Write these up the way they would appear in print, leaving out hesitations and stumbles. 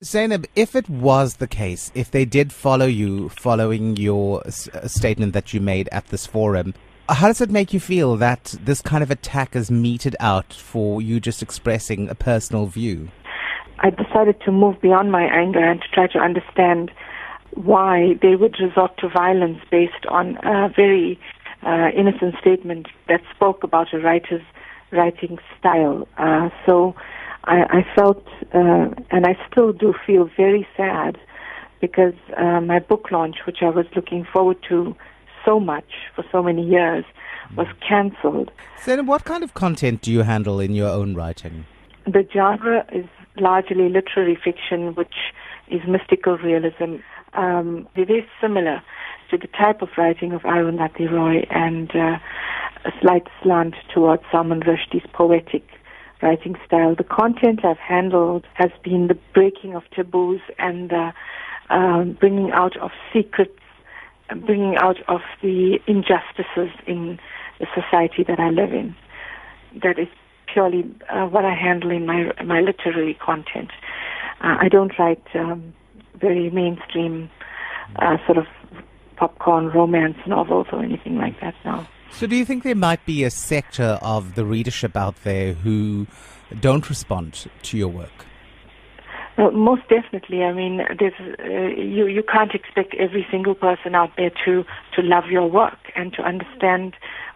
Zainab, if it was the case, if they did follow you following your statement that you made at this forum, how does it make you feel that this kind of attack is meted out for you just expressing a personal view? I decided to move beyond my anger and to try to understand why they would resort to violence based on a very innocent statement that spoke about a writer's writing style. So I felt, and I still do feel very sad because my book launch, which I was looking forward to so much for so many years, was cancelled. Zainab, what kind of content do you handle in your own writing? The genre is largely literary fiction, which is mystical realism. They're very similar to the type of writing of Arundhati Roy and a slight slant towards Salman Rushdie's poetic writing style. The content I've handled has been the breaking of taboos and the bringing out of secrets, bringing out of the injustices in the society that I live in. That is purely what I handle in my literary content. I don't write very mainstream sort of popcorn romance novels or anything like that now. So do you think there might be a sector of the readership out there who don't respond to your work? Most definitely. I mean, you can't expect every single person out there to love your work and to understand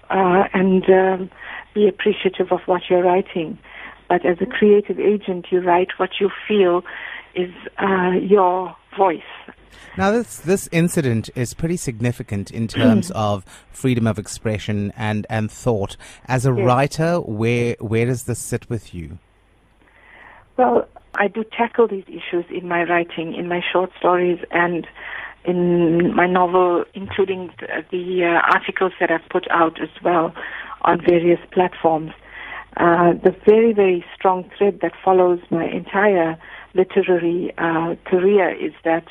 and be appreciative of what you're writing. But as a creative agent, you write what you feel is your voice. Now, this incident is pretty significant in terms of freedom of expression and thought. As a writer, where does this sit with you? Well, I do tackle these issues in my writing, in my short stories, and in my novel, including the articles that I've put out as well on various platforms. The very, very strong thread that follows my entire literary career is that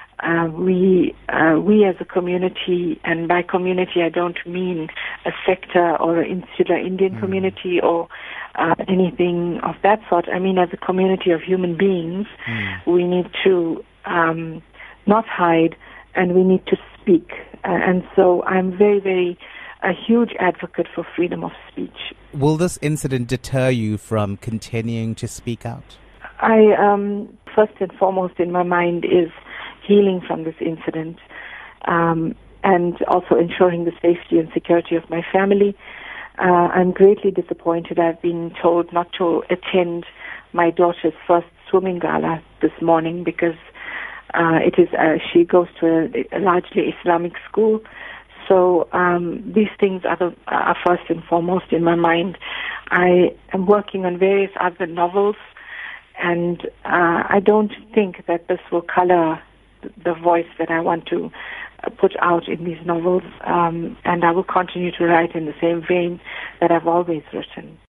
we as a community, and by community I don't mean a sector or an insular Indian community or anything of that sort. I mean as a community of human beings, we need to not hide and we need to speak. And so I'm very, very a huge advocate for freedom of speech. Will this incident deter you from continuing to speak out? I first and foremost in my mind is healing from this incident, and also ensuring the safety and security of my family. I'm greatly disappointed. I've been told not to attend my daughter's first swimming gala this morning because it is she goes to a largely Islamic school. So these things are first and foremost in my mind. I am working on various other novels, and I don't think that this will color the voice that I want to put out in these novels, and I will continue to write in the same vein that I've always written.